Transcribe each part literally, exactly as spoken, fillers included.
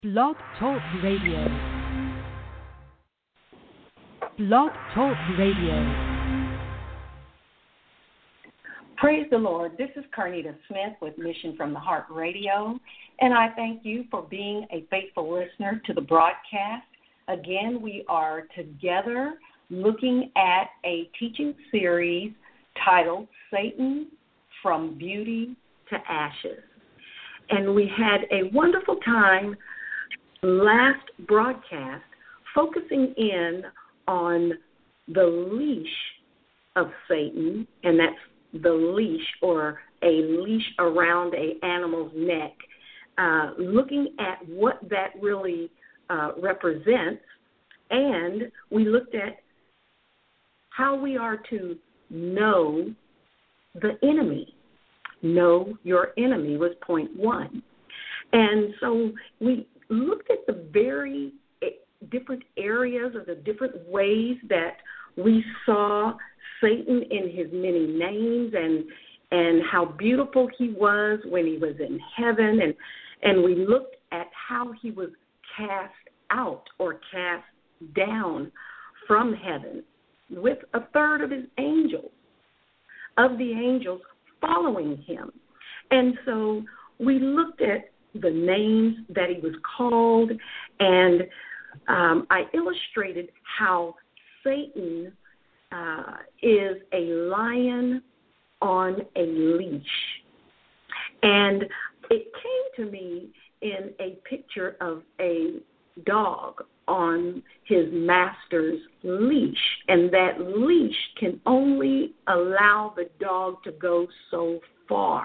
Blog Talk Radio. Blog Talk Radio. Praise the Lord. This is Carnita Smith with Mission from the Heart Radio, and I thank you for being a faithful listener to the broadcast. Again, we are together looking at a teaching series titled Satan from Beauty to Ashes. And we had a wonderful time last broadcast focusing in on the leash of Satan, and that's the leash or a leash around an animal's neck, uh, looking at what that really uh, represents, and we looked at how we are to know the enemy. Know your enemy was point one. And so we looked at the very different areas or the different ways that we saw Satan in his many names and and how beautiful he was when he was in heaven. And, and we looked at how he was cast out or cast down from heaven with a third of his angels, of the angels following him. And so we looked at the names that he was called, and um, I illustrated how Satan uh, is a lion on a leash. And it came to me in a picture of a dog on his master's leash, and that leash can only allow the dog to go so far.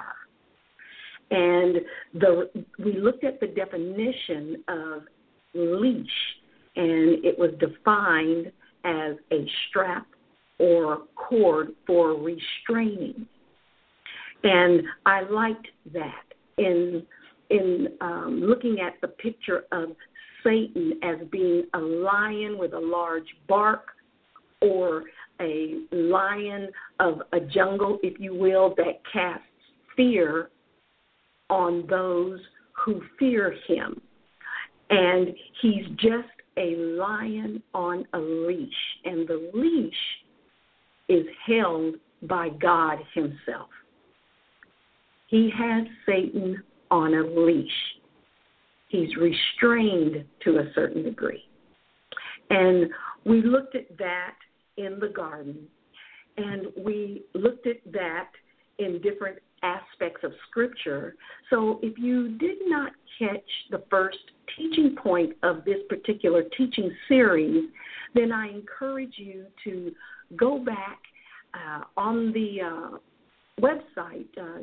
And the we looked at the definition of leash, and it was defined as a strap or cord for restraining. And I liked that in in um, looking at the picture of Satan as being a lion with a large bark, or a lion of a jungle, if you will, that casts fear on those who fear him. And he's just a lion on a leash, and the leash is held by God himself. He has Satan on a leash. He's restrained to a certain degree. And we looked at that in the garden, and we looked at that in different aspects of Scripture. So if you did not catch the first teaching point of this particular teaching series, then I encourage you to go back uh, on the uh, website, uh,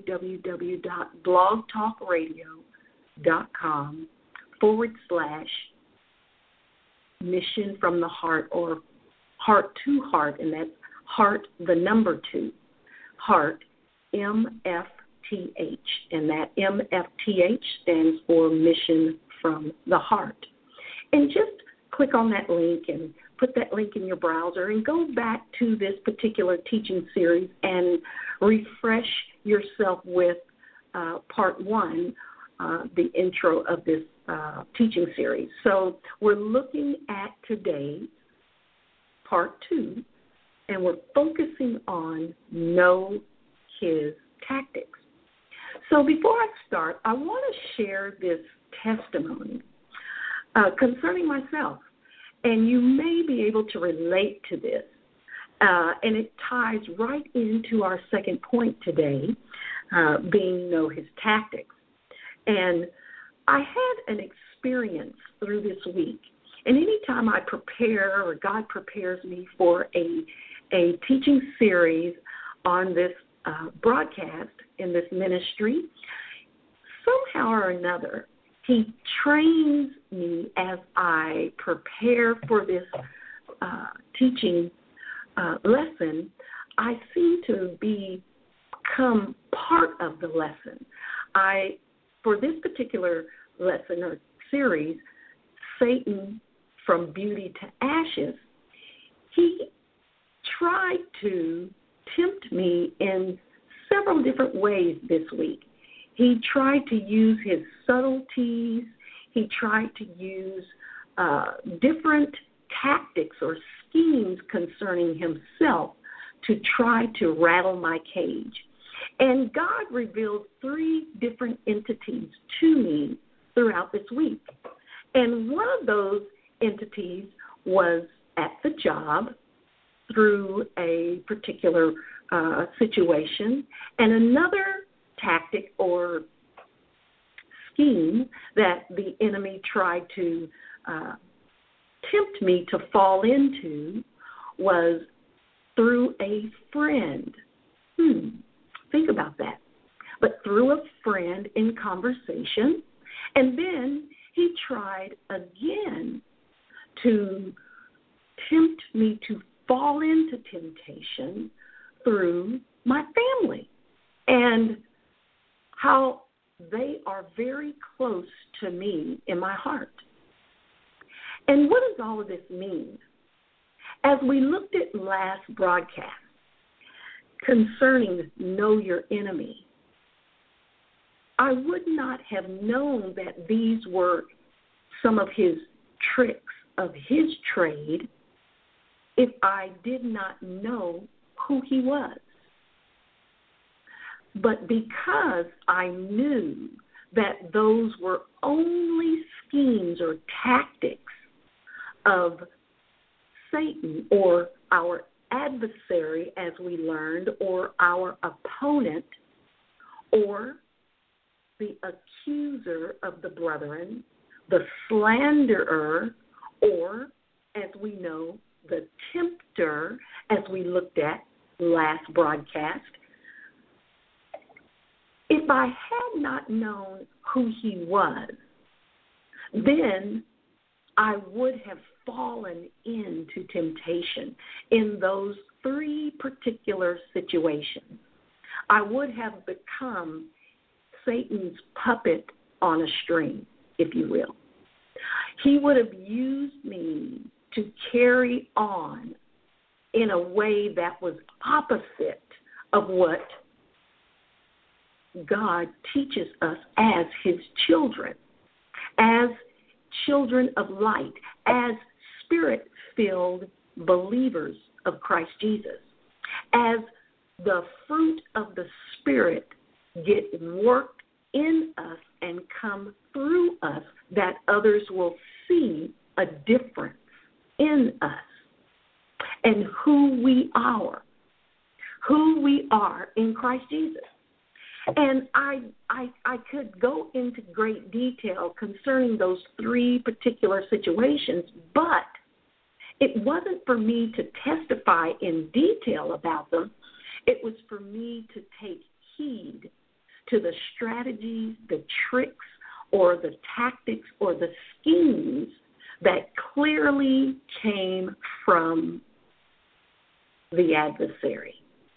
www.blogtalkradio.com forward slash mission from the heart, or heart to heart, and that's heart, the number two, heart, M F T H, and that M F T H stands for Mission from the Heart. And just click on that link and put that link in your browser and go back to this particular teaching series and refresh yourself with uh, part one, uh, the intro of this uh, teaching series. So we're looking at today part two, and we're focusing on know his tactics. So before I start, I want to share this testimony uh, concerning myself, and you may be able to relate to this, uh, and it ties right into our second point today, uh, being know his tactics. And I had an experience through this week, and anytime I prepare or God prepares me for a a teaching series on this Uh, broadcast in this ministry, somehow or another, he trains me as I prepare for this uh, teaching uh, lesson. I seem to become part of the lesson. I, for this particular lesson or series, Satan from Beauty to Ashes, he tried to tempt me in several different ways this week. He tried to use his subtleties, he tried to use uh, different tactics or schemes concerning himself to try to rattle my cage. And God revealed three different entities to me throughout this week. And one of those entities was at the job through a particular uh, situation, and another tactic or scheme that the enemy tried to uh, tempt me to fall into was through a friend. Hmm, think about that. But through a friend in conversation, and then he tried again to tempt me to fall into temptation through my family and how they are very close to me in my heart. And what does all of this mean? As we looked at last broadcast concerning know your enemy, I would not have known that these were some of his tricks of his trade if I did not know who he was. But because I knew that those were only schemes or tactics of Satan or our adversary, as we learned, or our opponent, or the accuser of the brethren, the slanderer, or, as we know, the tempter, as we looked at last broadcast, if I had not known who he was, then I would have fallen into temptation in those three particular situations. I would have become Satan's puppet on a string, if you will. He would have used me to carry on in a way that was opposite of what God teaches us as his children, as children of light, as spirit-filled believers of Christ Jesus, as the fruit of the Spirit get worked in us and come through us, that others will see a difference in us and who we are, who we are in Christ Jesus. And I, I, I could go into great detail concerning those three particular situations, but it wasn't for me to testify in detail about them. It was for me to take heed to the strategies, the tricks, or the tactics, or the schemes that clearly came from the adversary.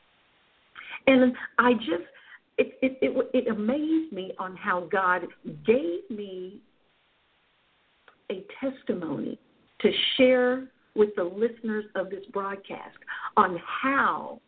And I just, it, it, it, it amazed me on how God gave me a testimony to share with the listeners of this broadcast on how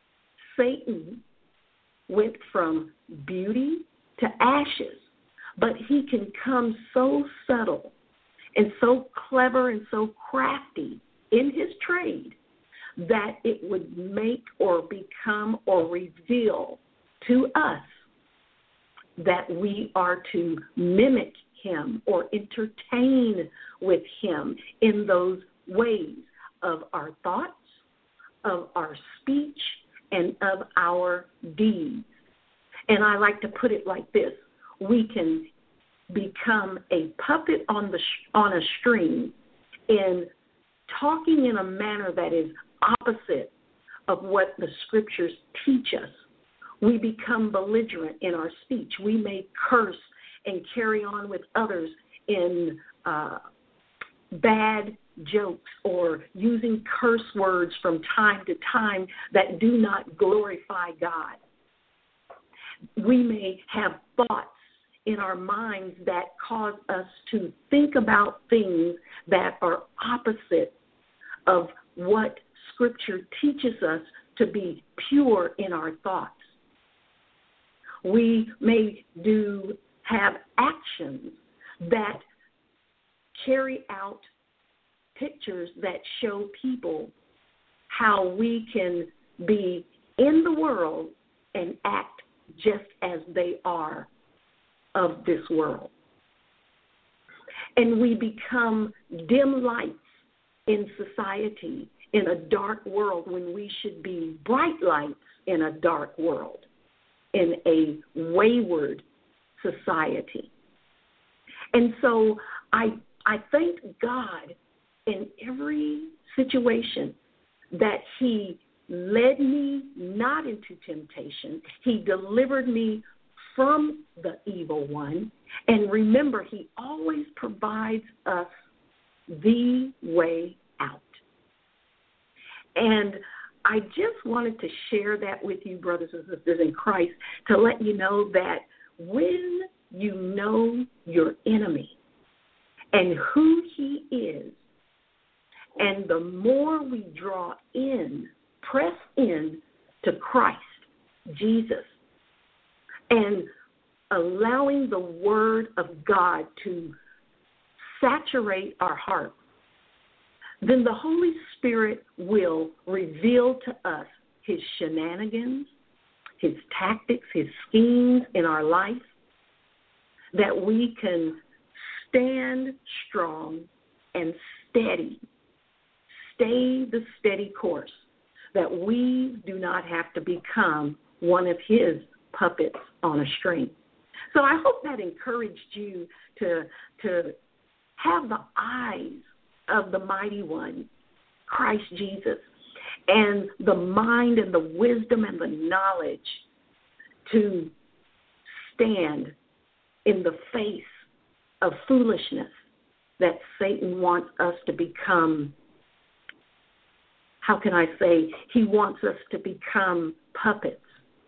Satan went from beauty to ashes, but he can come so subtle and so clever and so crafty in his trade that it would make or become or reveal to us that we are to mimic him or entertain with him in those ways of our thoughts, of our speech, and of our deeds. And I like to put it like this: we can become a puppet on the on a string in talking in a manner that is opposite of what the scriptures teach us. We become belligerent in our speech. We may curse and carry on with others in uh, bad jokes or using curse words from time to time that do not glorify God. We may have thoughts in our minds that cause us to think about things that are opposite of what Scripture teaches us to be pure in our thoughts. We may do have actions that carry out pictures that show people how we can be in the world and act just as they are of this world. And we become dim lights in society, in a dark world, when we should be bright lights in a dark world, in a wayward society. And so I I thank God in every situation that he led me not into temptation. He delivered me from the evil one. And remember, he always provides us the way out. And I just wanted to share that with you, brothers and sisters in Christ, to let you know that when you know your enemy and who he is, and the more we draw in, press in to Christ, Jesus, and allowing the Word of God to saturate our hearts, then the Holy Spirit will reveal to us his shenanigans, his tactics, his schemes in our life, that we can stand strong and steady, stay the steady course, that we do not have to become one of his puppets on a string. So I hope that encouraged you to, to have the eyes of the mighty one, Christ Jesus, and the mind and the wisdom and the knowledge to stand in the face of foolishness that Satan wants us to become. How can I say? He wants us to become puppets,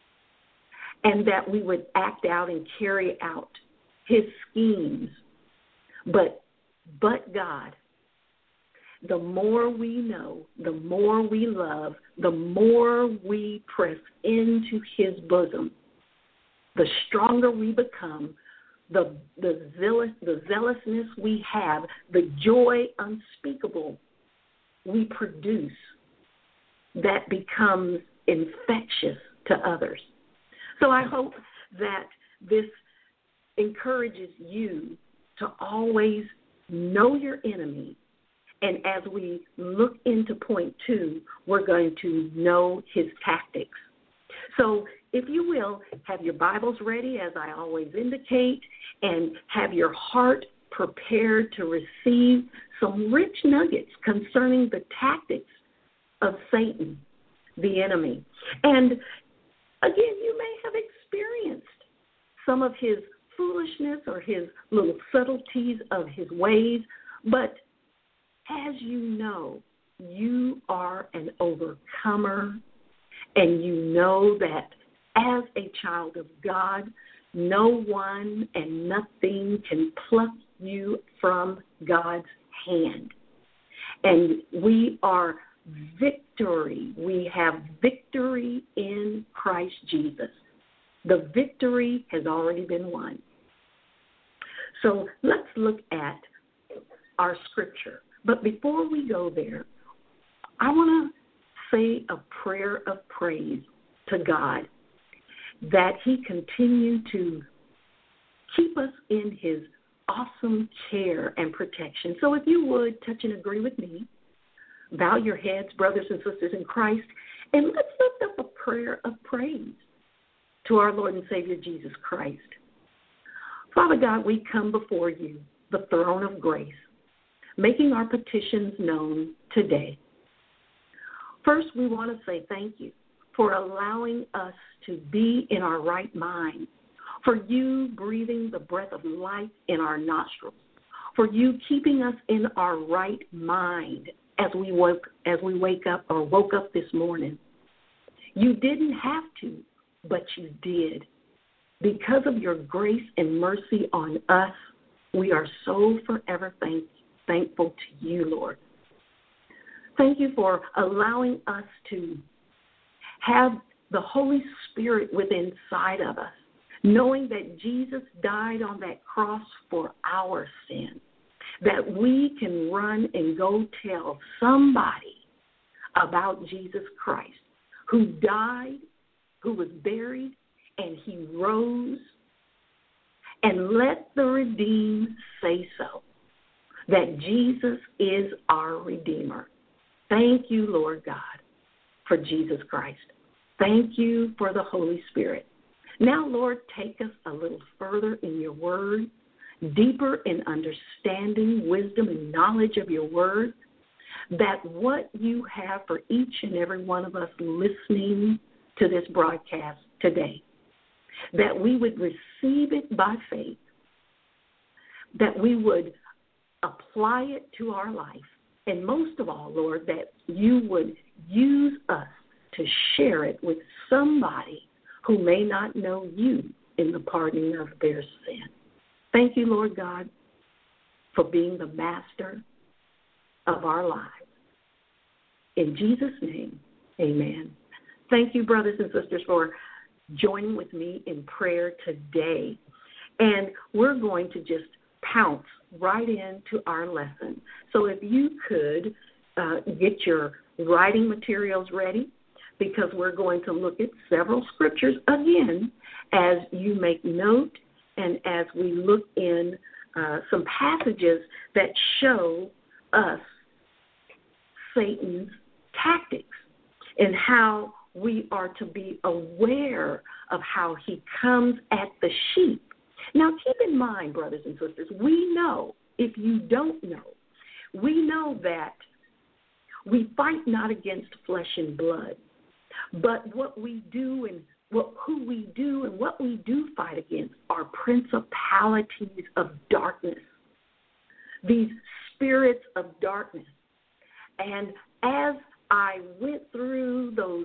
and that we would act out and carry out his schemes. But, but God, the more we know, the more we love, the more we press into his bosom, the stronger we become, the the zealous, the zealousness we have, the joy unspeakable we produce, that becomes infectious to others. So I hope that this encourages you to always know your enemy. And as we look into point two, we're going to know his tactics. So if you will, have your Bibles ready, as I always indicate, and have your heart prepared to receive some rich nuggets concerning the tactics of Satan, the enemy. And again, you may have experienced some of his foolishness or his little subtleties of his ways, but as you know, you are an overcomer, and you know that as a child of God, no one and nothing can pluck you from God's hand. And we are victory. We have victory in Christ Jesus. The victory has already been won. So let's look at our scripture. But before we go there, I want to say a prayer of praise to God that he continue to keep us in his awesome care and protection. So if you would touch and agree with me, bow your heads, brothers and sisters in Christ, and let's lift up a prayer of praise to our Lord and Savior Jesus Christ. Father God, we come before you, the throne of grace, making our petitions known today. First, we want to say thank you for allowing us to be in our right mind, for you breathing the breath of life in our nostrils, for you keeping us in our right mind as we woke as we wake up or woke up this morning. You didn't have to, but you did. Because of your grace and mercy on us, we are so forever thank, thankful to you, Lord. Thank you for allowing us to have the Holy Spirit within inside of us, knowing that Jesus died on that cross for our sin, that we can run and go tell somebody about Jesus Christ, who died, who was buried, and he rose. And let the redeemed say so, that Jesus is our Redeemer. Thank you, Lord God, for Jesus Christ. Thank you for the Holy Spirit. Now, Lord, take us a little further in your word, deeper in understanding, wisdom, and knowledge of your word, that what you have for each and every one of us listening to this broadcast today, that we would receive it by faith, that we would apply it to our life, and most of all, Lord, that you would use us to share it with somebody who may not know you in the pardoning of their sin. Thank you, Lord God, for being the master of our lives. In Jesus' name, amen. Thank you, brothers and sisters, for joining with me in prayer today. And we're going to just pounce right into our lesson. So if you could uh, get your writing materials ready, because we're going to look at several scriptures again as you make note and as we look in uh, some passages that show us Satan's tactics and how we are to be aware of how he comes at the sheep. Now, keep in mind, brothers and sisters, we know, if you don't know, we know that we fight not against flesh and blood, but what we do and what, who we do and what we do fight against are principalities of darkness, these spirits of darkness. And as I went through those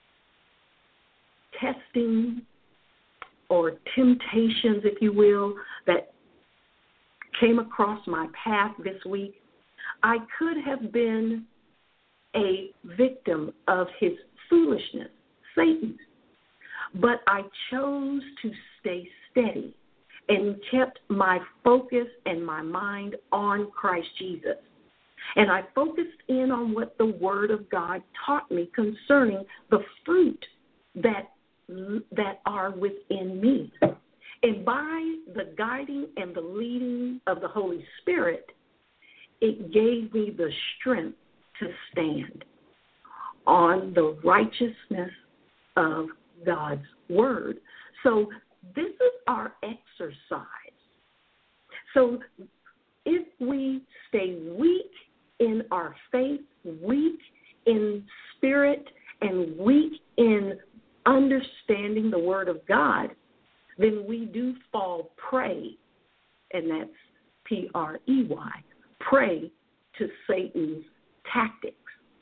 testing or temptations, if you will, that came across my path this week, I could have been a victim of his foolishness, Satan. But I chose to stay steady and kept my focus and my mind on Christ Jesus. And I focused in on what the Word of God taught me concerning the fruit that that are within me. And by the guiding and the leading of the Holy Spirit, it gave me the strength to stand on the righteousness of God's Word. So this is our exercise. So if we stay weak in our faith, weak in spirit, and weak in understanding the Word of God, then we do fall prey, and that's P R E Y, prey to Satan's tactics.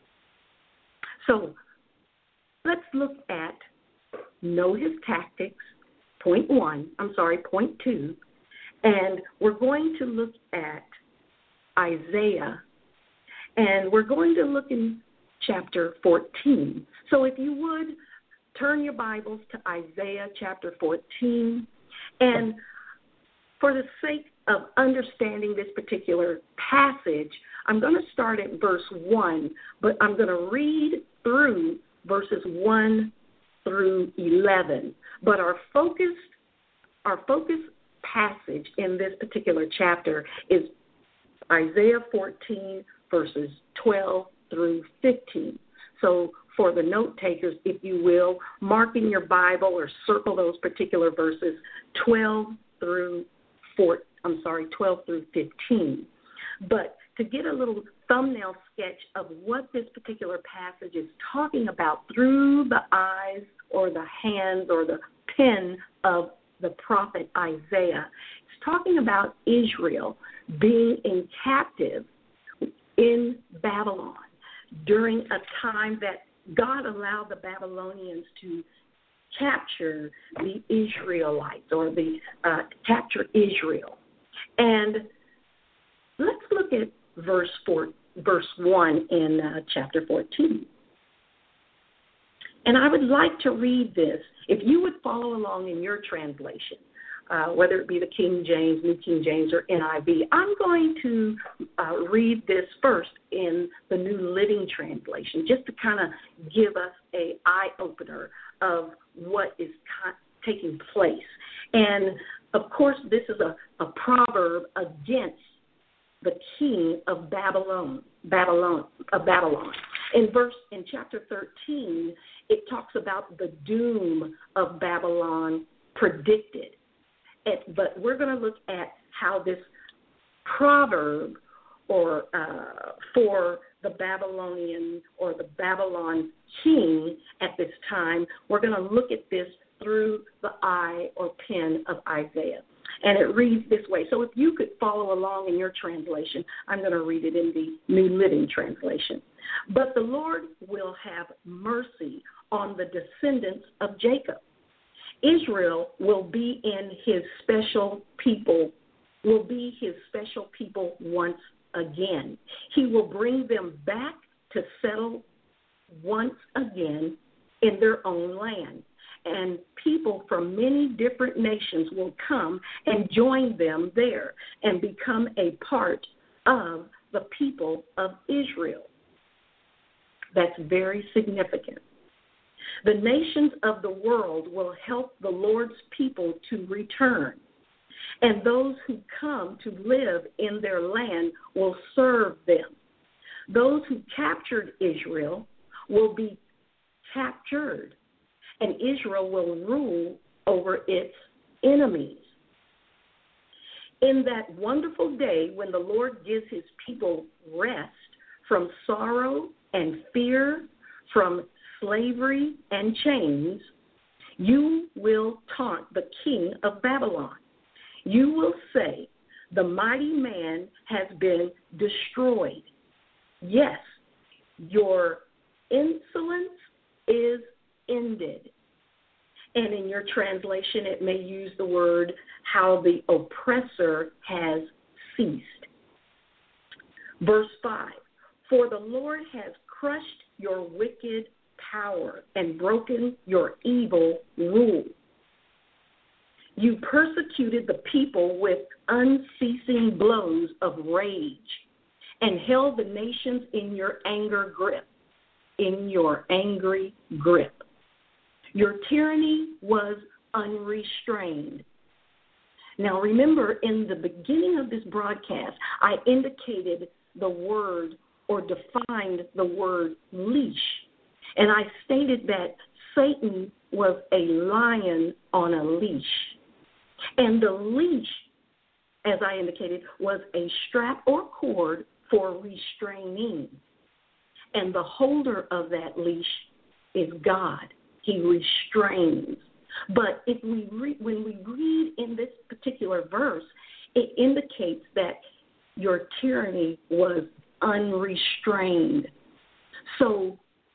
So let's look at know his tactics, point one, I'm sorry, point two, and we're going to look at Isaiah, and we're going to look in chapter fourteen. So if you would, turn your Bibles to Isaiah chapter fourteen, and for the sake of understanding this particular passage, I'm going to start at verse one, but I'm going to read through verses one through eleven. But our focus, our focus passage in this particular chapter is Isaiah fourteen, verses twelve through fifteen. So for the note takers, if you will, mark in your Bible or circle those particular verses twelve through four, I'm sorry, twelve through fifteen. But to get a little thumbnail sketch of what this particular passage is talking about through the eyes or the hands or the pen of the prophet Isaiah, it's talking about Israel being in captive in Babylon during a time that God allowed the Babylonians to capture the Israelites or the uh, capture Israel. And let's look at verse four, verse one in uh, chapter fourteen. And I would like to read this. If you would follow along in your translation, uh, whether it be the King James, New King James, or N I V. I'm going to uh, read this first in the New Living Translation, just to kind of give us a eye-opener of what is co- taking place. And, of course, this is a, a proverb against the king of Babylon, Babylon, of Babylon. In verse, in chapter thirteen, it talks about the doom of Babylon predicted. It, but we're going to look at how this proverb or uh, for the Babylonian or the Babylon king at this time, we're going to look at this through the eye or pen of Isaiah. And it reads this way. So if you could follow along in your translation, I'm going to read it in the New Living Translation. But the Lord will have mercy on the descendants of Jacob. Israel will be in his special people, will be his special people once again. He will bring them back to settle once again in their own land. And people from many different nations will come and join them there and become a part of the people of Israel. That's very significant. The nations of the world will help the Lord's people to return, and those who come to live in their land will serve them. Those who captured Israel will be captured, and Israel will rule over its enemies. In that wonderful day when the Lord gives his people rest from sorrow and fear, from slavery and chains, you will taunt the king of Babylon. You will say, the mighty man has been destroyed. Yes, your insolence is ended. And in your translation, it may use the word, how the oppressor has ceased. Verse five, for the Lord has crushed your wicked power and broken your evil rule. You persecuted the people with unceasing blows of rage and held the nations in your anger grip, in your angry grip. Your tyranny was unrestrained. Now remember, in the beginning of this broadcast, I indicated the word or defined the word leash. And I stated that Satan was a lion on a leash. And the leash, as I indicated, was a strap or cord for restraining. And the holder of that leash is God. He restrains. But if we re- when we read in this particular verse, it indicates that your tyranny was unrestrained. So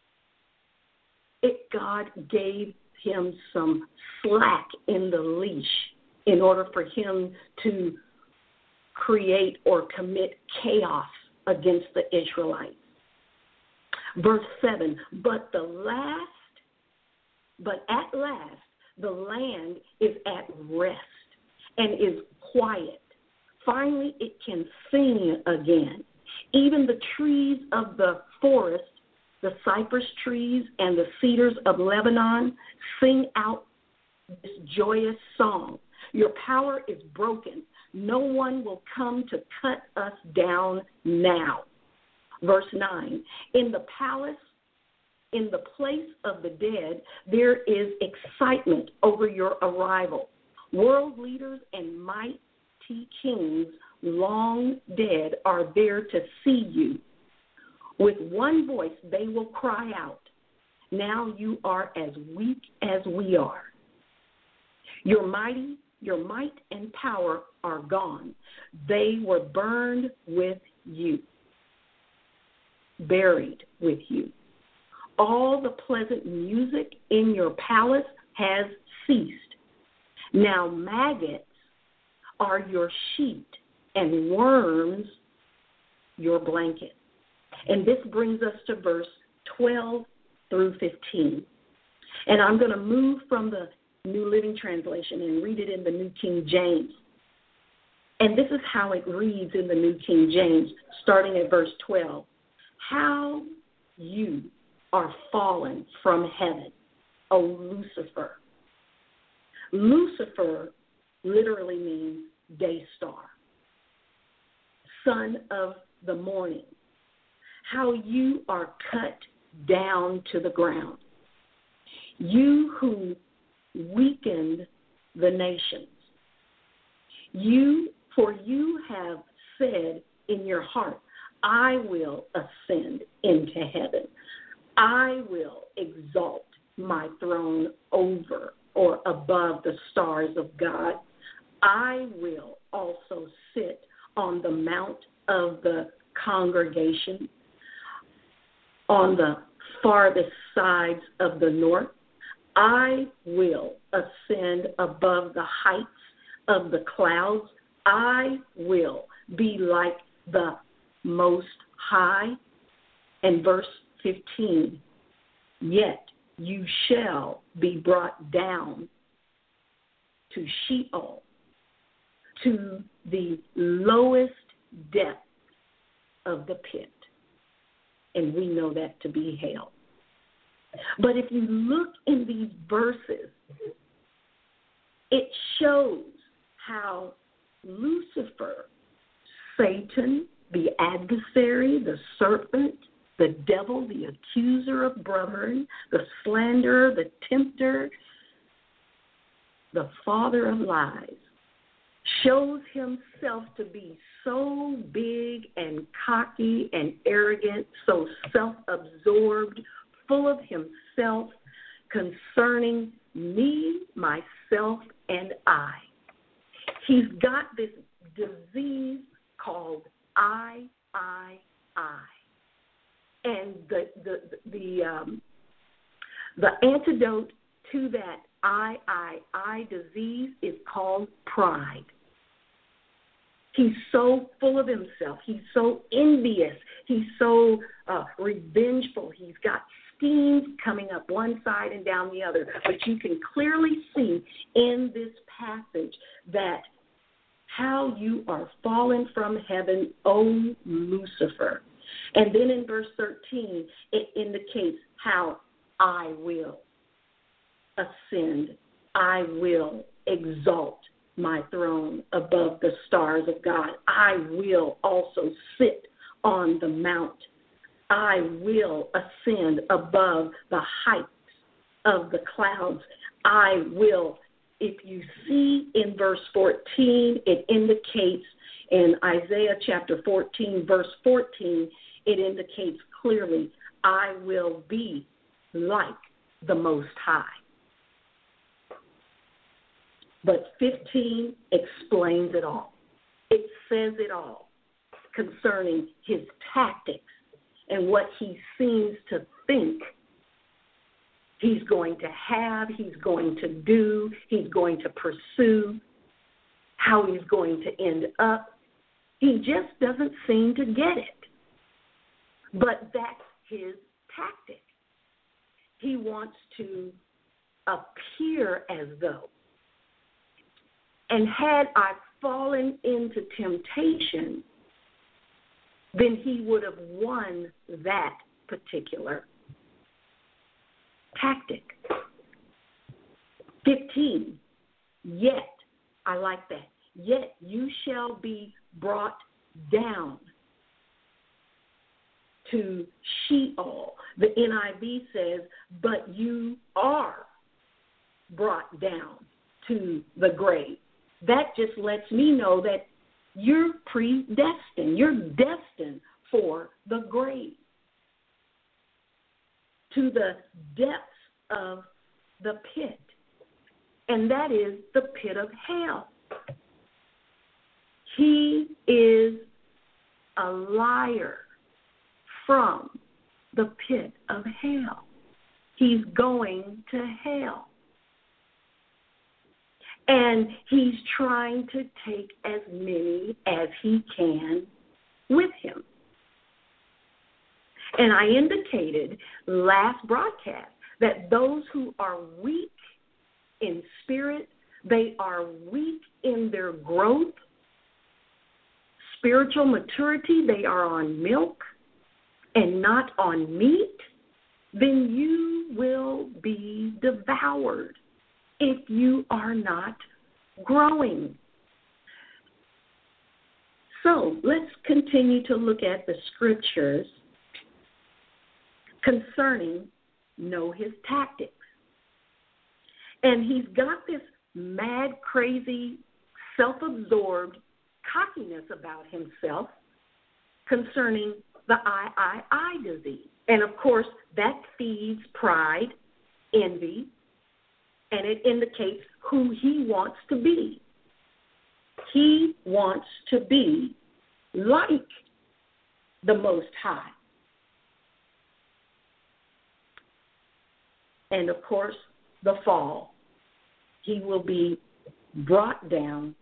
it, God gave him some slack in the leash in order for him to create or commit chaos against the Israelites. Verse seven, but the last, but at last, the land is at rest and is quiet. Finally, it can sing again. Even the trees of the forest, the cypress trees and the cedars of Lebanon, sing out this joyous song. Your power is broken. No one will come to cut us down now. Verse nine, in the palace, in the place of the dead, there is excitement over your arrival. World leaders and mighty kings, long dead, are there to see you. With one voice, they will cry out, now you are as weak as we are. Your mighty, your might and power are gone. They were burned with you, buried with you. All the pleasant music in your palace has ceased. Now maggots are your sheet and worms your blanket. And this brings us to verse twelve through fifteen. And I'm going to move from the New Living Translation and read it in the New King James. And this is how it reads in the New King James, starting at verse twelve. How you are fallen from heaven, O Lucifer. Lucifer literally means day star, son of the morning. How you are cut down to the ground. You who weakened the nations. You, for you have said in your heart, I will ascend into heaven. I will exalt my throne over or above the stars of God. I will also sit on the mount of the congregation on the farthest sides of the north. I will ascend above the heights of the clouds. I will be like the Most High. And verse fifteen, yet you shall be brought down to Sheol, to the lowest depth of the pit. And we know that to be hell. But if you look in these verses, it shows how Lucifer, Satan, the adversary, the serpent, the devil, the accuser of brethren, the slanderer, the tempter, the father of lies, shows himself to be so big and cocky and arrogant, so self-absorbed, full of himself, concerning me, myself, and I. He's got this disease called I, I, I. And the the the um, the antidote to that I, I, I disease is called pride. He's so full of himself. He's so envious. He's so uh, revengeful. He's got steams coming up one side and down the other. But you can clearly see in this passage that how you are fallen from heaven, O Lucifer. And then in verse thirteen, it indicates how I will ascend. I will exalt my throne above the stars of God. I will also sit on the mount. I will ascend above the heights of the clouds. I will. If you see in verse fourteen, it indicates in Isaiah chapter fourteen, verse fourteen, it indicates clearly, I will be like the Most High. But fifteen explains it all. It says it all concerning his tactics and what he seems to think he's going to have, he's going to do, he's going to pursue, how he's going to end up. He just doesn't seem to get it. But that's his tactic. He wants to appear as though. And had I fallen into temptation, then he would have won that particular tactic. fifteen, yet, I like that, yet you shall be brought down to Sheol. The N I V says, but you are brought down to the grave. That just lets me know that you're predestined. You're destined for the grave, to the depths of the pit. And that is the pit of hell. He is a liar from the pit of hell. He's going to hell. And he's trying to take as many as he can with him. And I indicated last broadcast that those who are weak in spirit. They are weak in their growth, spiritual maturity. They are on milk and not on meat. Then you will be devoured if you are not growing. So let's continue to look at the scriptures concerning know his tactics. And he's got this mad, crazy, self-absorbed cockiness about himself concerning the I, I, I disease. And, of course, that feeds pride, envy, and it indicates who he wants to be. He wants to be like the Most High. And, of course, the fall. He will be brought down.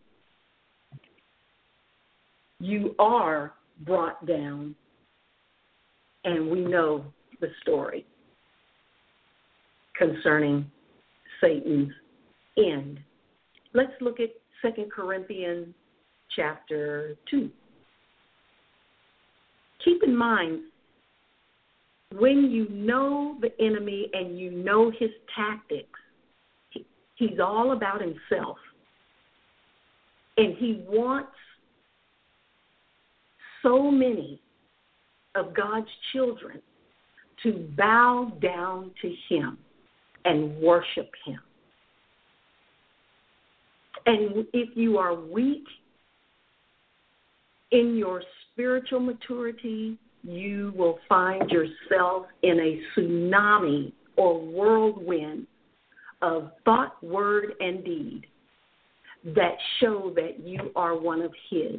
You are brought down. And we know the story concerning Satan's end. Let's look at Second Corinthians chapter two. Keep in mind, when you know the enemy and you know his tactics, he, he's all about himself. And he wants so many of God's children to bow down to him and worship him. And if you are weak in your spiritual maturity, you will find yourself in a tsunami or whirlwind of thought, word, and deed that show that you are one of his.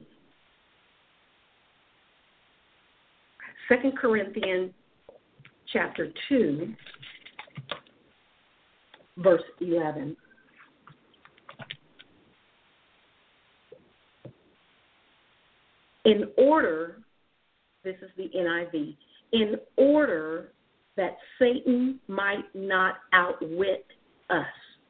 Second Corinthians chapter two, verse eleven. In order, this is the N I V, in order that Satan might not outwit us,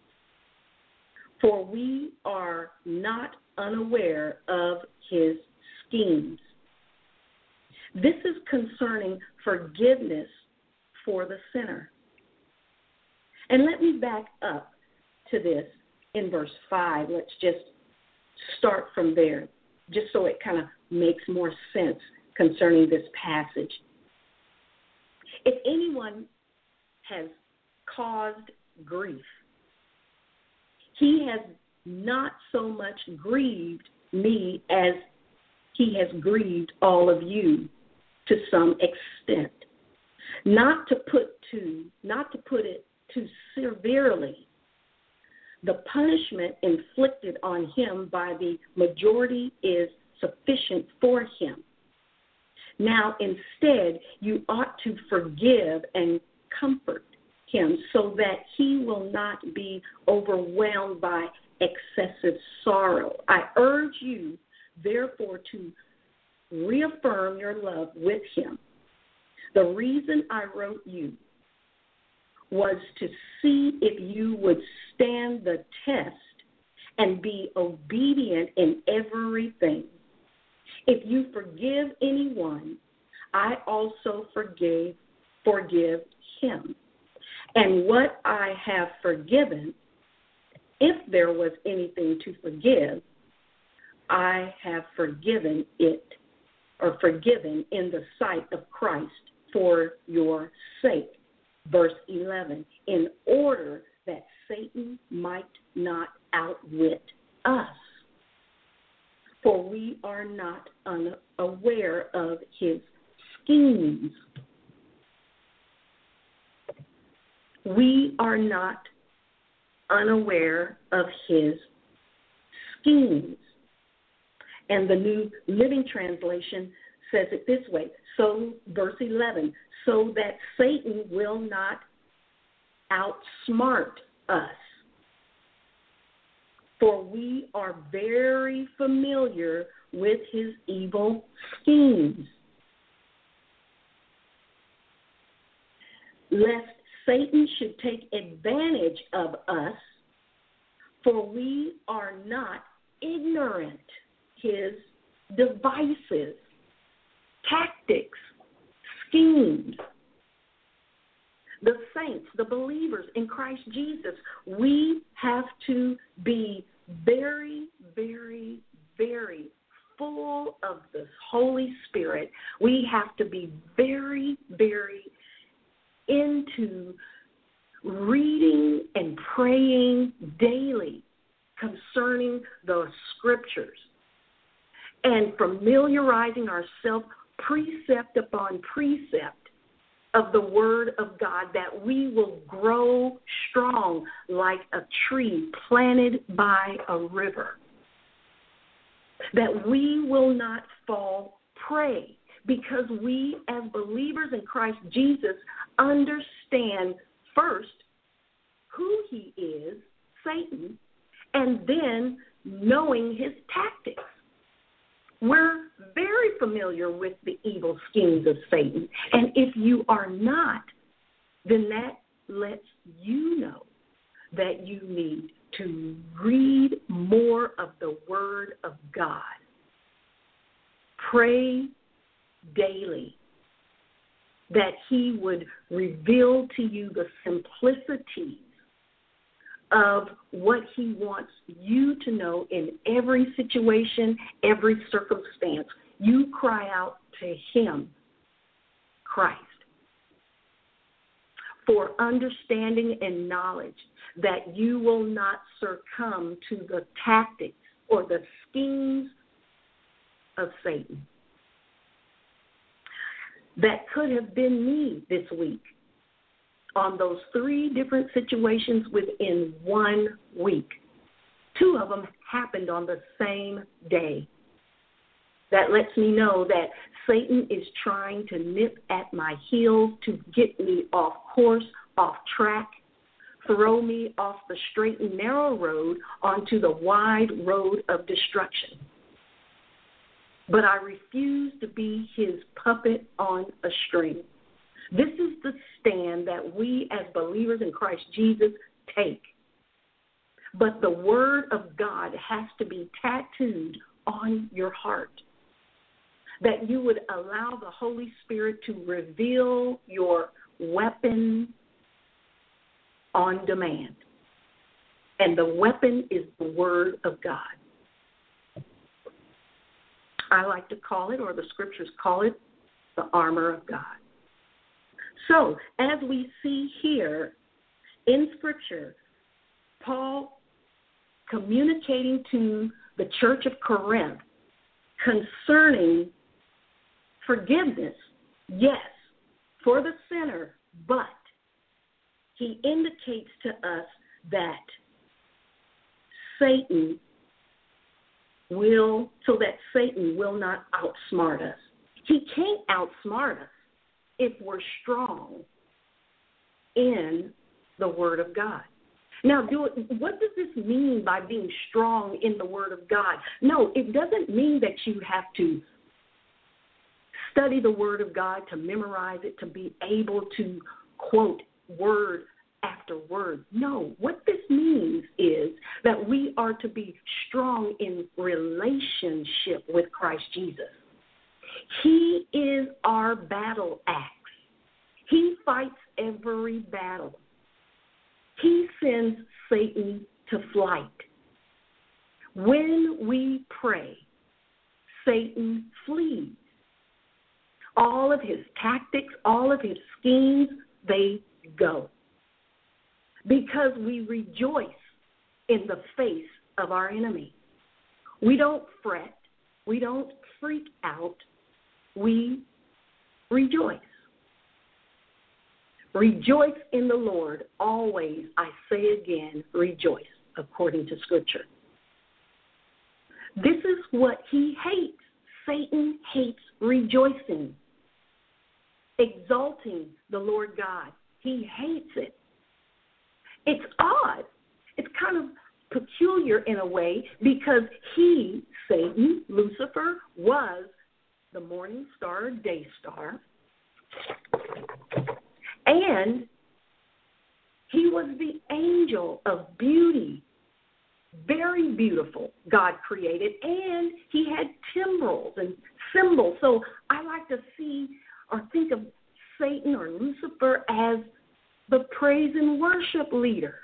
for we are not unaware of his schemes. This is concerning forgiveness for the sinner. And let me back up to this in verse five. Let's just start from there, just so it kind of makes more sense concerning this passage. If anyone has caused grief, he has not so much grieved me as he has grieved all of you to some extent. Not to put to not to put it too severely, the punishment inflicted on him by the majority is sufficient for him. Now, instead, you ought to forgive and comfort him so that he will not be overwhelmed by excessive sorrow. I urge you, therefore, to reaffirm your love with him. The reason I wrote you was to see if you would stand the test and be obedient in everything. If you forgive anyone, I also forgave, forgive him. And what I have forgiven, if there was anything to forgive, I have forgiven it, or forgiven in the sight of Christ for your sake. Verse eleven, in order that Satan might not outwit us, for we are not unaware of his schemes. We are not unaware of his schemes. And the New Living Translation says it this way, so verse eleven, so that Satan will not outsmart us. For we are very familiar with his evil schemes. Lest Satan should take advantage of us For we are not ignorant. His devices, tactics, schemes. The saints, the believers in Christ Jesus, we have to be very, very, very full of the Holy Spirit. We have to be very, very into reading and praying daily concerning the Scriptures and familiarizing ourselves precept upon precept of the Word of God, that we will grow strong like a tree planted by a river, that we will not fall prey, because we as believers in Christ Jesus understand first who he is, Satan, and then knowing his tactics. We're very familiar with the evil schemes of Satan. And if you are not, then that lets you know that you need to read more of the Word of God. Pray daily that he would reveal to you the simplicities of what he wants you to know in every situation, every circumstance. You cry out to him, Christ, for understanding and knowledge, that you will not succumb to the tactics or the schemes of Satan. That could have been me this week on those three different situations within one week. Two of them happened on the same day. That lets me know that Satan is trying to nip at my heels to get me off course, off track, throw me off the straight and narrow road onto the wide road of destruction. But I refuse to be his puppet on a string. This is the stand that we as believers in Christ Jesus take. But the Word of God has to be tattooed on your heart, that you would allow the Holy Spirit to reveal your weapon on demand. And the weapon is the Word of God. I like to call it, or the Scriptures call it, the armor of God. So, as we see here in Scripture, Paul communicating to the church of Corinth concerning forgiveness, yes, for the sinner, but he indicates to us that Satan will, so that Satan will not outsmart us. He can't outsmart us if we're strong in the Word of God. Now, do it, what does this mean by being strong in the Word of God? No, it doesn't mean that you have to study the Word of God, to memorize it, to be able to quote word after word. No, what this means is that we are to be strong in relationship with Christ Jesus. He is our battle axe. He fights every battle. He sends Satan to flight. When we pray, Satan flees. All of his tactics, all of his schemes, they go. Because we rejoice in the face of our enemy. We don't fret. We don't freak out. We rejoice. Rejoice in the Lord always. I say again, rejoice, according to Scripture. This is what he hates. Satan hates rejoicing, exalting the Lord God. He hates it. It's odd. It's kind of peculiar in a way, because he, Satan, Lucifer, was the morning star, day star, and he was the angel of beauty very beautiful, God created, and he had timbrels and cymbals. So I like to see or think of Satan or Lucifer as the praise and worship leader.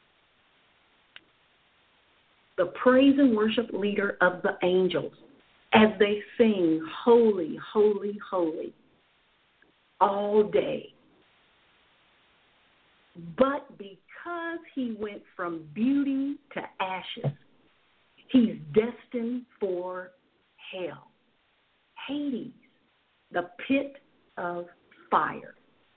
The praise and worship leader of the angels as they sing, holy, holy, holy, all day. But because he went from beauty to ashes, he's destined for hell, Hades, the pit of fire.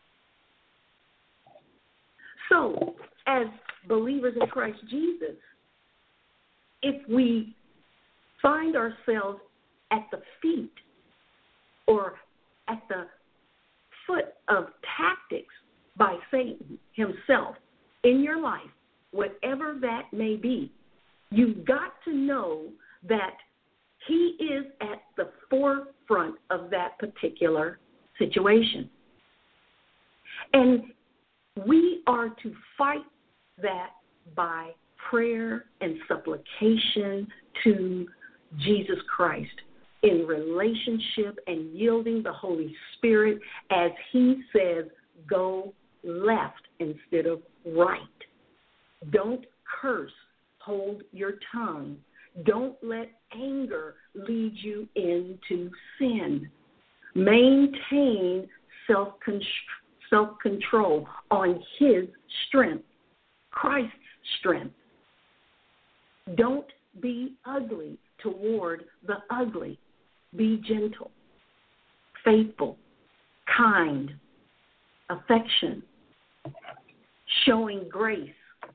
So, as believers in Christ Jesus, if we find ourselves at the feet or at the foot of tactics by Satan himself in your life, whatever that may be, you've got to know that he is at the forefront of that particular situation. And we are to fight that by prayer and supplication to Jesus Christ in relationship and yielding the Holy Spirit as he says, go left instead of right. Don't curse. Hold your tongue. Don't let anger lead you into sin. Maintain self-control on his strength, Christ's strength. Don't be ugly toward the ugly. Be gentle, faithful, kind, affection, showing grace,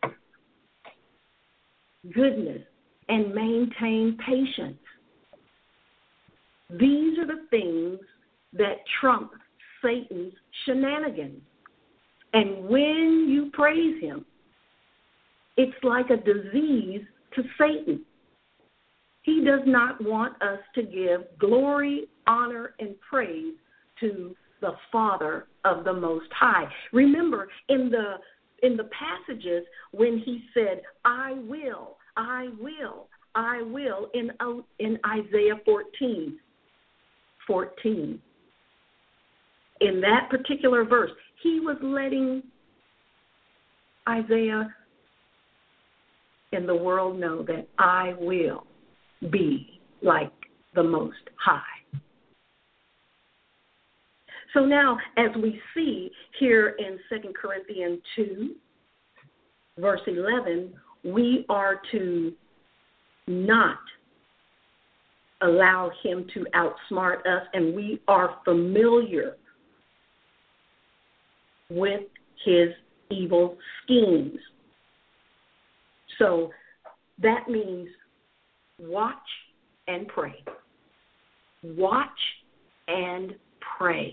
goodness, and maintain patience. These are the things that trump Satan's shenanigans. And when you praise him, it's like a disease to Satan. He does not want us to give glory, honor, and praise to the Father of the Most High. Remember, in the in the passages when he said, I will, I will, I will, in, in Isaiah fourteen, fourteen, in that particular verse, he was letting Isaiah and the world know that I will be like the Most High. So now, as we see here in Second Corinthians two, verse eleven, we are to not allow him to outsmart us, and we are familiar with his evil schemes. So that means watch and pray. Watch and pray.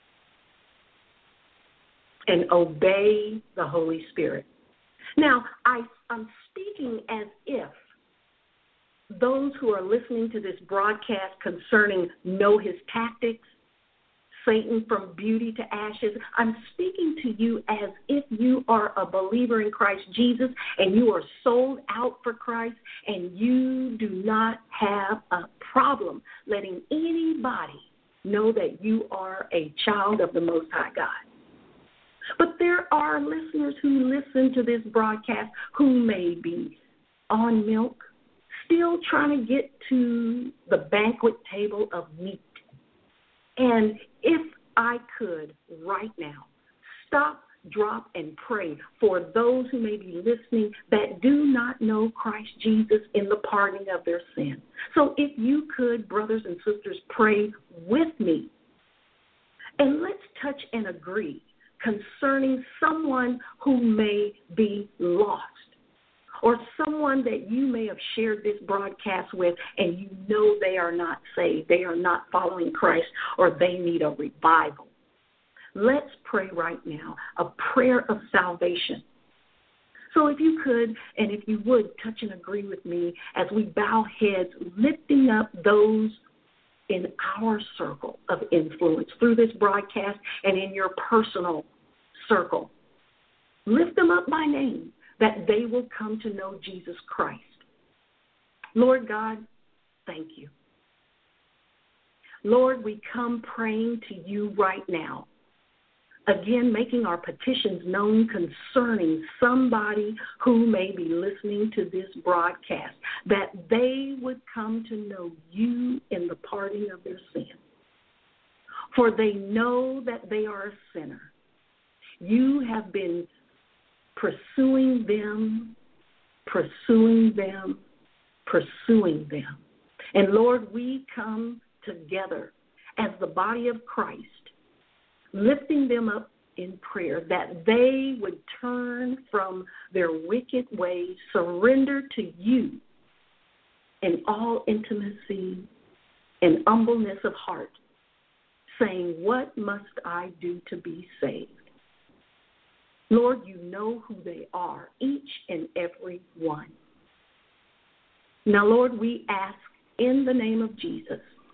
And obey the Holy Spirit. Now, I, I'm speaking as if those who are listening to this broadcast concerning know his tactics, Satan from beauty to ashes, I'm speaking to you as if you are a believer in Christ Jesus and you are sold out for Christ and you do not have a problem letting anybody know that you are a child of the Most High God. But there are listeners who listen to this broadcast who may be on milk, still trying to get to the banquet table of meat. And if I could right now stop, drop, and pray for those who may be listening that do not know Christ Jesus in the pardoning of their sin. So if you could, brothers and sisters, pray with me. And let's touch and agree concerning someone who may be lost, or someone that you may have shared this broadcast with and you know they are not saved, they are not following Christ, or they need a revival. Let's pray right now a prayer of salvation. So if you could, and if you would, touch and agree with me as we bow heads, lifting up those in our circle of influence through this broadcast and in your personal circle. Lift them up by name, that they will come to know Jesus Christ Lord God, thank you. Lord, we come praying to you right now. Again, making our petitions known concerning somebody who may be listening to this broadcast, that they would come to know you in the parting of their sin. For they know that they are a sinner. You have been pursuing them, pursuing them, pursuing them. And Lord, we come together as the body of Christ, lifting them up in prayer that they would turn from their wicked ways, surrender to you in all intimacy and humbleness of heart, saying, what must I do to be saved? Lord, you know who they are, each and every one. Now, Lord, we ask in the name of Jesus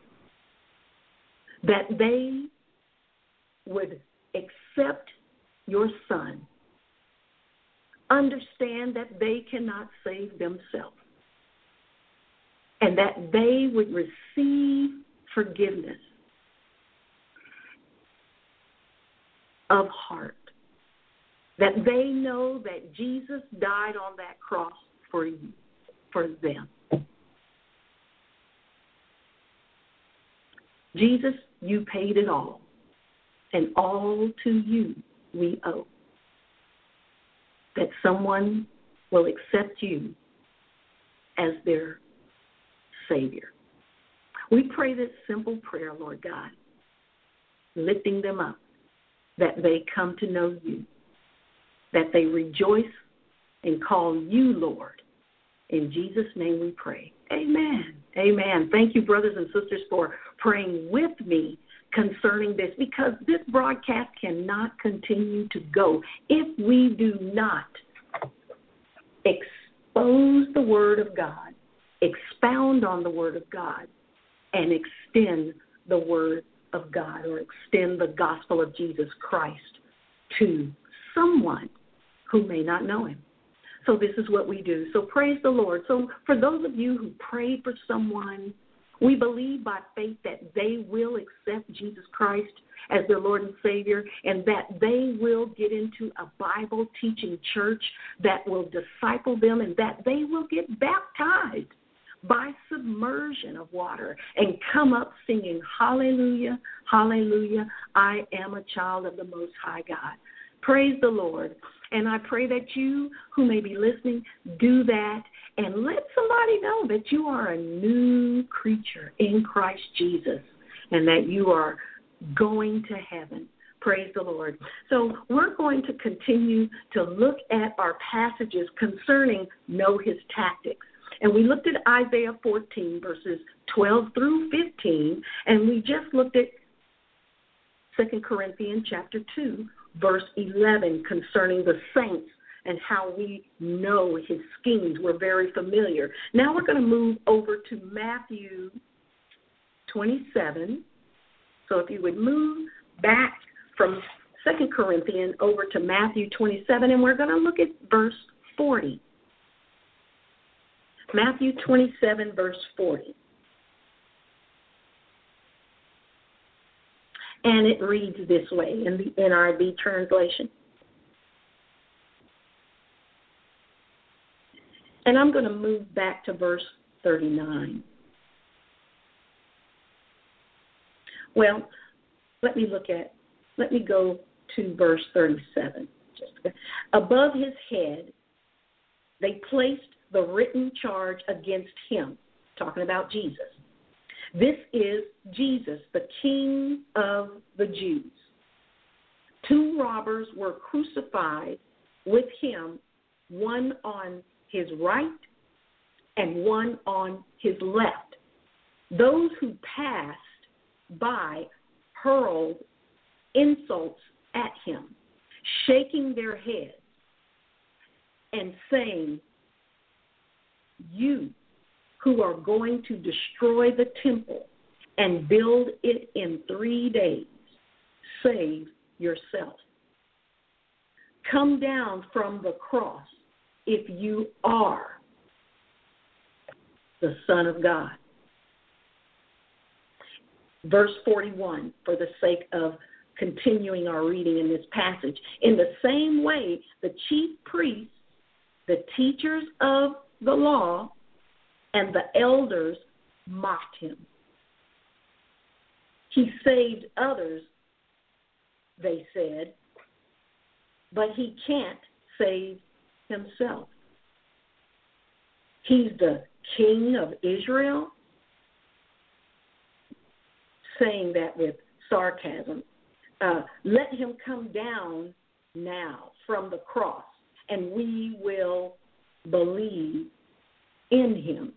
that they would accept your Son, understand that they cannot save themselves, and that they would receive forgiveness of heart, that they know that Jesus died on that cross for you, for them. Jesus, you paid it all, and all to you we owe. That someone will accept you as their Savior. We pray this simple prayer, Lord God, lifting them up, that they come to know you, that they rejoice and call you Lord. In Jesus' name we pray. Amen. Amen. Thank you, brothers and sisters, for praying with me concerning this, because this broadcast cannot continue to go if we do not expose the Word of God, expound on the Word of God, and extend the Word of God, or extend the gospel of Jesus Christ to someone who may not know him. So this is what we do. So praise the Lord. So for those of you who prayed for someone, we believe by faith that they will accept Jesus Christ as their Lord and Savior, and that they will get into a Bible-teaching church that will disciple them, and that they will get baptized by submersion of water and come up singing, hallelujah, hallelujah, I am a child of the Most High God. Praise the Lord. And I pray that you who may be listening do that, and let somebody know that you are a new creature in Christ Jesus and that you are going to heaven. Praise the Lord. So we're going to continue to look at our passages concerning know his tactics. And we looked at Isaiah fourteen, verses twelve through fifteen, and we just looked at Second Corinthians chapter two, verse eleven, concerning the saints and how we know his schemes. We're very familiar. Now we're going to move over to Matthew twenty-seven. So if you would move back from Second Corinthians over to Matthew twenty-seven, and we're going to look at verse forty. Matthew twenty-seven, verse forty. And it reads this way in the N I V translation. And I'm going to move back to verse thirty-nine. Well, let me look at, let me go to verse thirty-seven. Just above his head, they placed the written charge against him, talking about Jesus. This is Jesus, the King of the Jews. Two robbers were crucified with him, one on his right and one on his left. Those who passed by hurled insults at him, shaking their heads and saying, "You who are going to destroy the temple and build it in three days, save yourself. Come down from the cross if you are the Son of God. Verse forty-one, for the sake of continuing our reading in this passage. In the same way, the chief priests, the teachers of the law, and the elders mocked him. He saved others, they said, but he can't save himself. He's the King of Israel, saying that with sarcasm. Uh, let him come down now from the cross, and we will believe in him.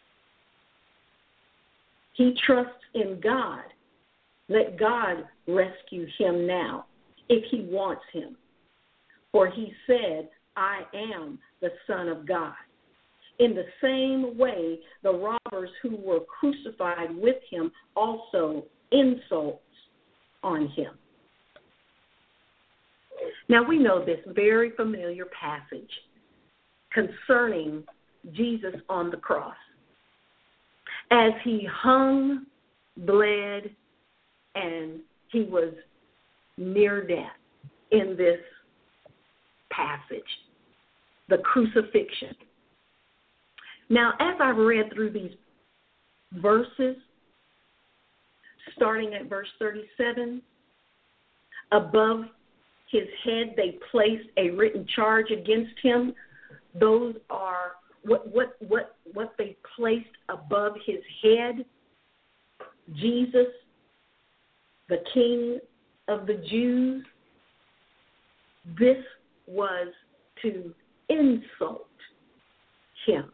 He trusts in God. Let God rescue him now if he wants him. For he said, I am the Son of God. In the same way, the robbers who were crucified with him also insults on him. Now we know this very familiar passage concerning Jesus on the cross. As he hung, bled, and he was near death in this passage, the crucifixion. Now, as I've read through these verses, starting at verse thirty-seven, above his head they placed a written charge against him. Those are what what what what they placed above his head. Jesus, the King of the Jews. This was to insult him.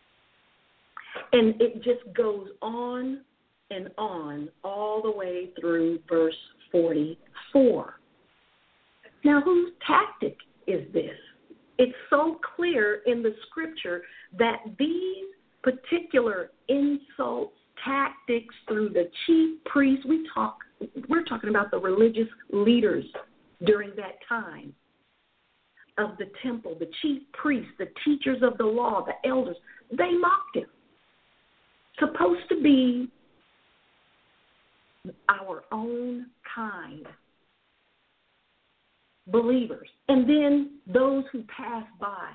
And it just goes on and on all the way through verse forty-four. Now, whose tactic is this? It's so clear in the scripture that these particular insults, tactics through the chief priests, we talk, we're talking about the religious leaders during that time of the temple, the chief priests, the teachers of the law, the elders, they mocked him. Supposed to be our own kind believers. And then those who passed by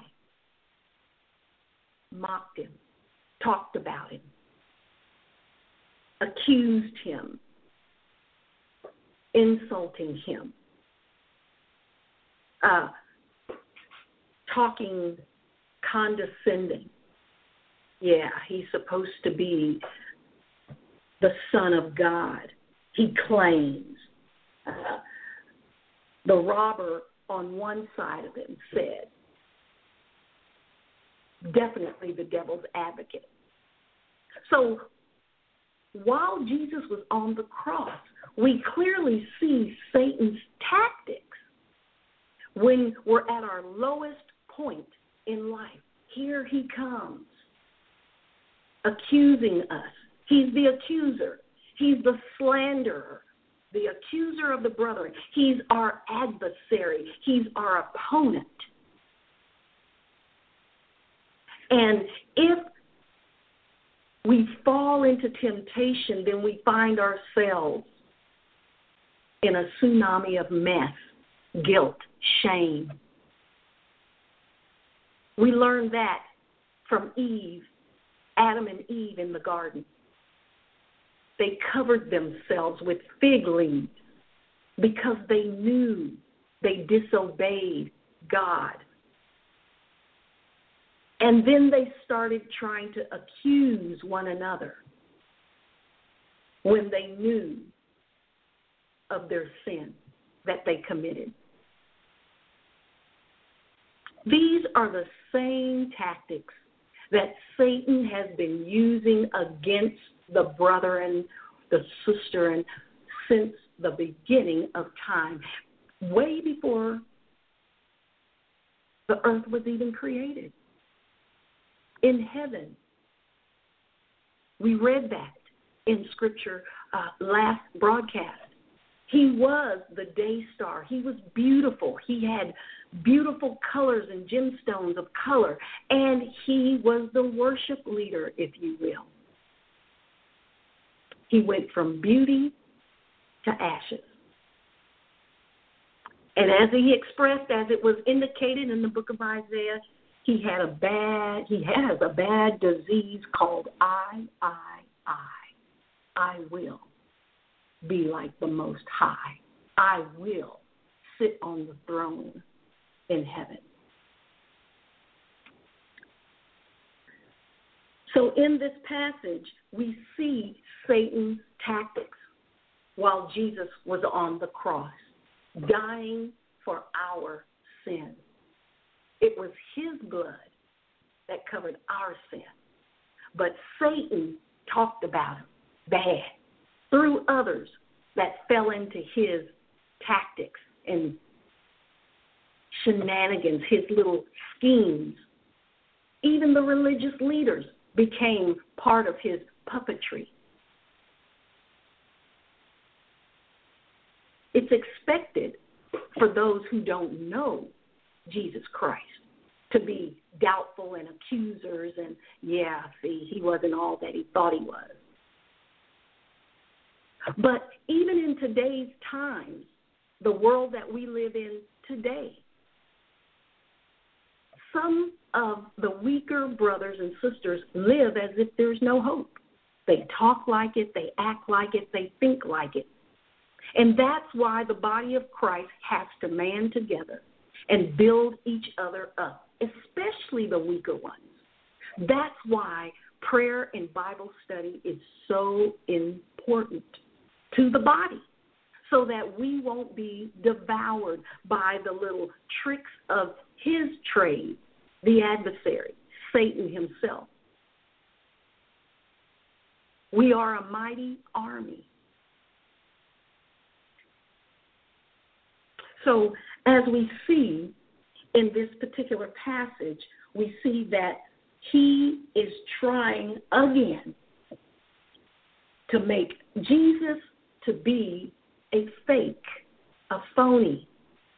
mocked him, talked about him, accused him, insulting him, uh, talking condescending. Yeah, he's supposed to be the Son of God, he claims. Uh, the robber on one side of him said, definitely the devil's advocate. So while Jesus was on the cross, we clearly see Satan's tactics when we're at our lowest point in life. Here he comes, accusing us. He's the accuser. He's the slanderer, the accuser of the brethren. He's our adversary. He's our opponent. And if we fall into temptation, then we find ourselves in a tsunami of mess, guilt, shame. We learned that from Eve, Adam and Eve in the garden. They covered themselves with fig leaves because they knew they disobeyed God. And then they started trying to accuse one another when they knew of their sin that they committed. These are the same tactics that Satan has been using against the brother and the sister and since the beginning of time, way before the earth was even created. In heaven, we read that in Scripture uh, last broadcast. He was the day star. He was beautiful. He had beautiful colors and gemstones of color. And he was the worship leader, if you will. He went from beauty to ashes. And as he expressed, as it was indicated in the book of Isaiah, he had a bad, he has a bad disease called I, I, I. I will be like the Most High. I will sit on the throne in heaven. So in this passage, we see Satan's tactics while Jesus was on the cross, dying for our sin. It was his blood that covered our sin. But Satan talked about him bad through others that fell into his tactics and shenanigans, his little schemes. Even the religious leaders became part of his puppetry. It's expected for those who don't know Jesus Christ to be doubtful and accusers and, yeah, see, he wasn't all that he thought he was. But even in today's times, the world that we live in today, some of the weaker brothers and sisters live as if there's no hope. They talk like it, they act like it, they think like it. And that's why the body of Christ has to man together and build each other up, especially the weaker ones. That's why prayer and Bible study is so important to the body, so that we won't be devoured by the little tricks of his trade, the adversary, Satan himself. We are a mighty army. So as we see in this particular passage, we see that he is trying again to make Jesus to be a fake, a phony,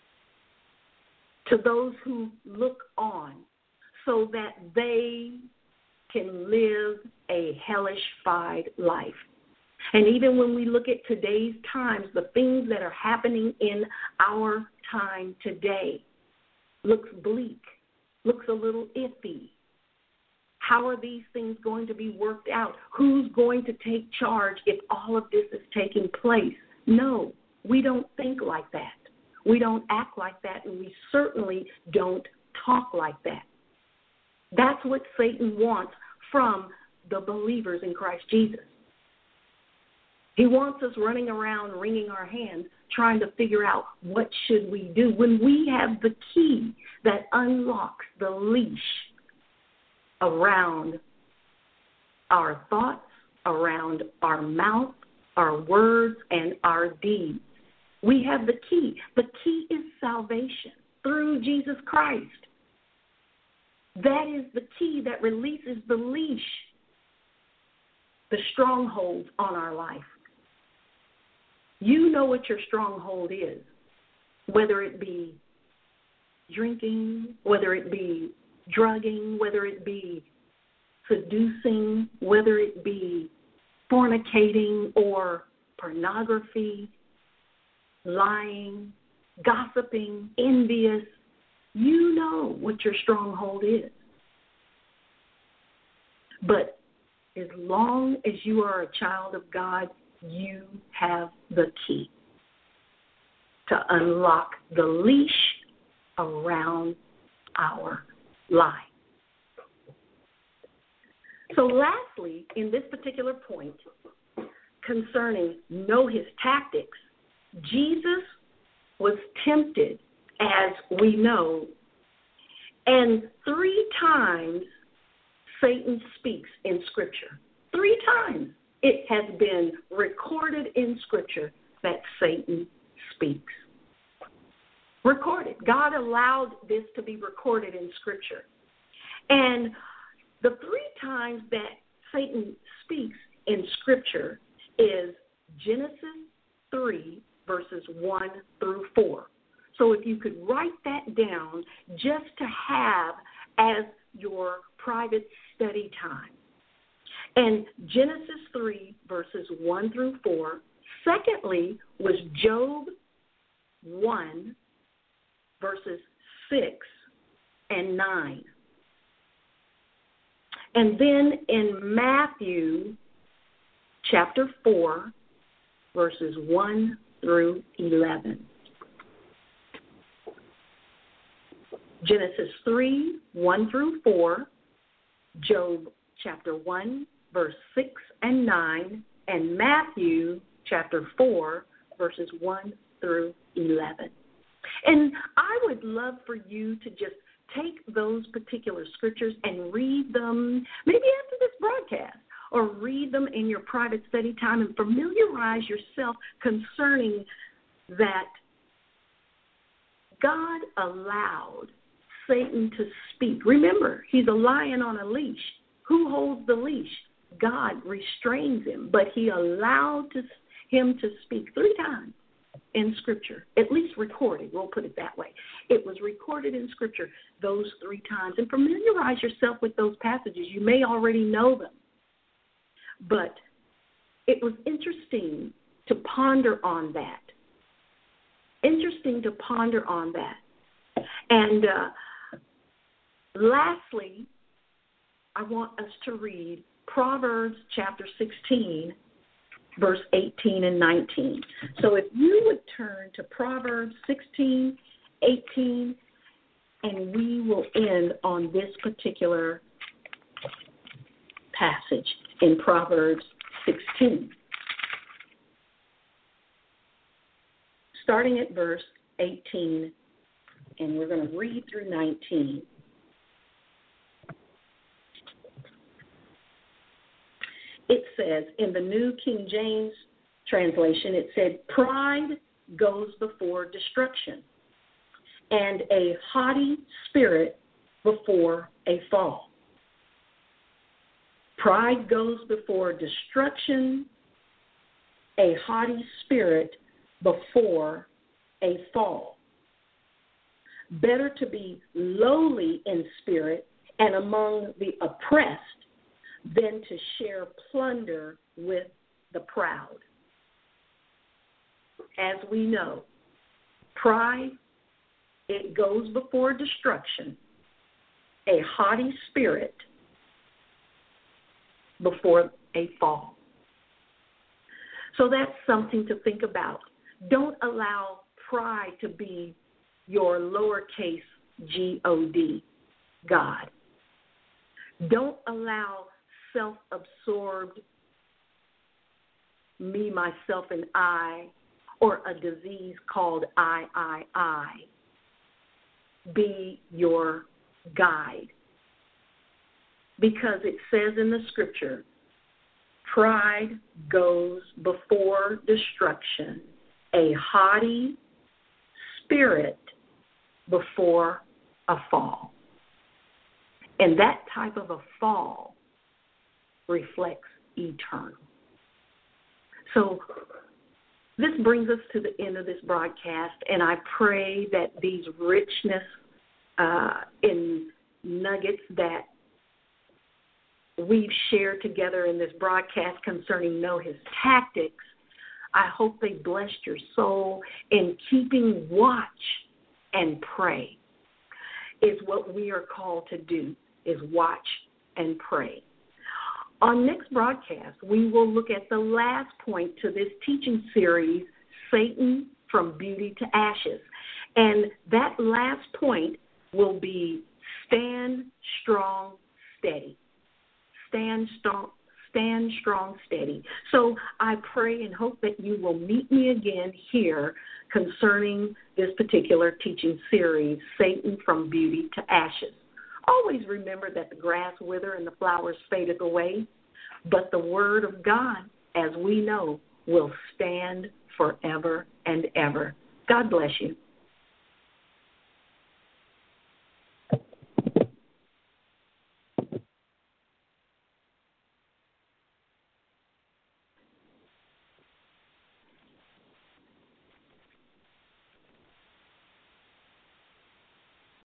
to those who look on, so that they can live a hellish-fied life. And even when we look at today's times, the things that are happening in our time today looks bleak, looks a little iffy. How are these things going to be worked out? Who's going to take charge if all of this is taking place? No, we don't think like that. We don't act like that, and we certainly don't talk like that. That's what Satan wants from the believers in Christ Jesus. He wants us running around, wringing our hands, trying to figure out what should we do when we have the key that unlocks the leash around our thoughts, around our mouth, our words, and our deeds. We have the key. The key is salvation through Jesus Christ. That is the key that releases the leash, the strongholds on our life. You know what your stronghold is, whether it be drinking, whether it be drugging, whether it be seducing, whether it be fornicating or pornography, lying, gossiping, envious. You know what your stronghold is. But as long as you are a child of God, you have the key to unlock the leash around our life. So lastly, in this particular point concerning know his tactics, Jesus was tempted, as we know, and three times Satan speaks in Scripture. Three times it has been recorded in Scripture that Satan speaks. Recorded. God allowed this to be recorded in Scripture. And the three times that Satan speaks in Scripture is Genesis three, verses one through four. So if you could write that down just to have as your private study time. And Genesis three, verses one through four. Secondly was Job one, verses six and nine. And then in Matthew chapter four, verses one through eleven. Genesis three, one through four, Job chapter one, verse six and nine, and Matthew chapter four, verses one through eleven. And I would love for you to just take those particular scriptures and read them maybe after this broadcast, or read them in your private study time and familiarize yourself concerning that God allowed Satan to speak. Remember, he's a lion on a leash. Who holds the leash? God restrains him, but he allowed to, him to speak three times in Scripture, at least recorded. We'll put it that way. It was recorded in Scripture those three times. And familiarize yourself with those passages. You may already know them. But it was interesting to ponder on that. Interesting to ponder on that. And uh, lastly, I want us to read Proverbs chapter sixteen, verse eighteen and nineteen. So if you would turn to Proverbs sixteen, eighteen, and we will end on this particular passage in Proverbs sixteen. Starting at verse eighteen, and we're going to read through nineteen. It says, in the New King James translation, it said, pride goes before destruction, and a haughty spirit before a fall. Pride goes before destruction, a haughty spirit before a fall. Better to be lowly in spirit and among the oppressed than to share plunder with the proud. As we know, pride, it goes before destruction, a haughty spirit before a fall. So that's something to think about. Don't allow pride to be your lowercase G O D, God. Don't allow self-absorbed me, myself, and I, or a disease called I, I, I, be your guide. Because it says in the scripture, pride goes before destruction, a haughty spirit before a fall. And that type of a fall reflects eternal. So this brings us to the end of this broadcast, and I pray that these richness uh, in nuggets that we've shared together in this broadcast concerning Know His Tactics, I hope they blessed your soul in keeping watch and pray is what we are called to do, is watch and pray. On next broadcast, we will look at the last point to this teaching series, Satan from Beauty to Ashes. And that last point will be stand strong, steady. Stand strong, stand strong, steady. So I pray and hope that you will meet me again here concerning this particular teaching series, Satan from Beauty to Ashes. Always remember that the grass wither and the flowers fadeth away, but the word of God, as we know, will stand forever and ever. God bless you.